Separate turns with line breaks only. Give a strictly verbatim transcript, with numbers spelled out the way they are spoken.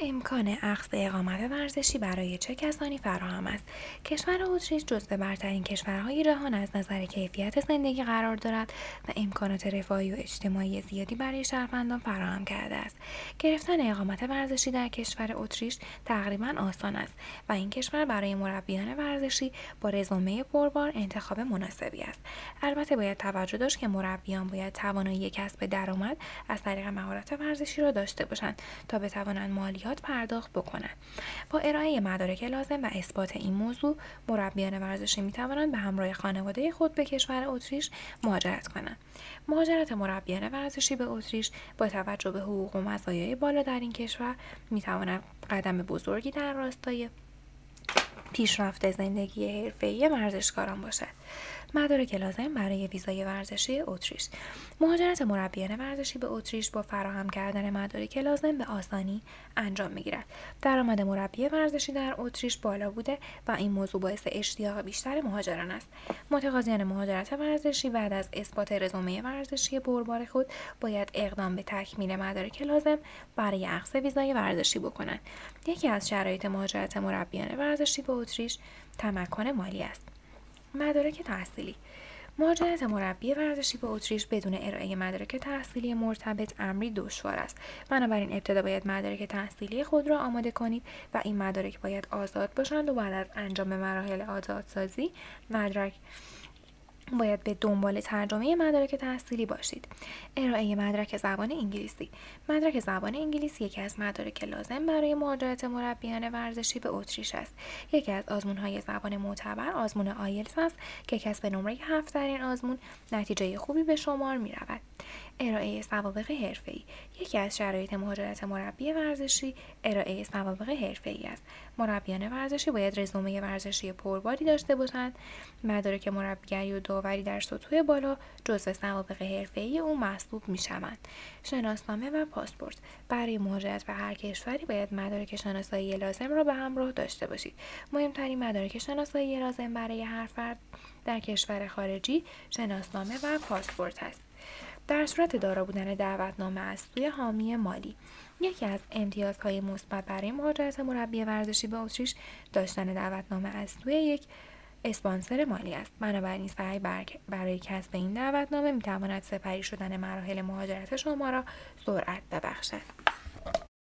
امکان اخذ اقامت ورزشی برای چه کسانی فراهم است؟ کشور اتریش جزو برترین کشورهای جهان از نظر کیفیت زندگی قرار دارد و امکانات رفاهی و اجتماعی زیادی برای شهروندان فراهم کرده است. گرفتن اقامت ورزشی در کشور اتریش تقریباً آسان است و این کشور برای مربیان ورزشی با رزومه پربار انتخاب مناسبی است. البته باید توجه داشت که مربیان باید توانایی کسب درآمد از طریق مهارت ورزشی را داشته باشند تا بتوانند مالیات پرداخت بکنند. با ارائه مدارک لازم و اثبات این موضوع، مربیان ورزشی می توانند به همراه خانواده خود به کشور اتریش مهاجرت کنند. مهاجرت مربیان ورزشی به اتریش با توجه به حقوق و مزایای بالا در این کشور می تواند قدم بزرگی در راستای پیشرفت زندگی حرفه‌ای ورزشکاران باشد. مدارک لازم برای ویزای ورزشی اتریش. مهاجرت مربیان ورزشی به اتریش با فراهم کردن مدارک لازم به آسانی انجام می‌گیرد. درآمد مربی ورزشی در اتریش بالا بوده و این موضوع باعث اشتیاق بیشتر مهاجران است. متقاضیان مهاجرت ورزشی بعد از اثبات رزومه ورزشی پربار خود باید اقدام به تکمیل مدارک لازم برای اخذ ویزای ورزشی بکنند. یکی از شرایط مهاجرت مربیان ورزشی به اتریش تمکن مالی است. مدارک تحصیلی. مهاجرت مربی ورزشی به اتریش بدون ارائه مدارک تحصیلی مرتبط امری دشوار است. بنابراین ابتدا باید مدارک تحصیلی خود را آماده کنید و این مدارک باید آزاد باشند و بعد از انجام مراحل آزادسازی مدرک باید به دنبال ترجمه مدارک تحصیلی باشید. ارائه مدرک زبان انگلیسی. مدرک زبان انگلیسی یکی از مدارک لازم برای مهاجرت مربیان ورزشی به اتریش است. یکی از آزمون‌های زبان معتبر آزمون آیلتس است که کسب نمره هفت در این آزمون نتیجه خوبی به شمار می‌رود. ارائه سوابق حرفه‌ای. یکی از شرایط مهاجرت مربی ورزشی ارائه سوابق حرفه‌ای است. مربیان ورزشی باید رزومه ورزشی پرباری داشته باشند. مدارک مربیگری و داوری در سطوح بالا جزو سوابق حرفه‌ای او محسوب می‌شوند. شناسنامه و پاسپورت. برای مهاجرت به هر کشوری باید مدارک شناسایی لازم را به همراه داشته باشید. مهمترین مدارک شناسایی لازم برای هر فرد در کشور خارجی شناسنامه و پاسپورت است. در صورت دارا بودن دعوتنامه از سوی حامی مالی. یکی از امتیازهای مثبت برای مهاجرت مربی ورزشی به اتریش داشتن دعوتنامه از سوی یک اسپانسر مالی است. بنابراین سعی برای کسب این دعوتنامه می‌تواند سپری شدن مراحل مهاجرت شما را سرعت ببخشد.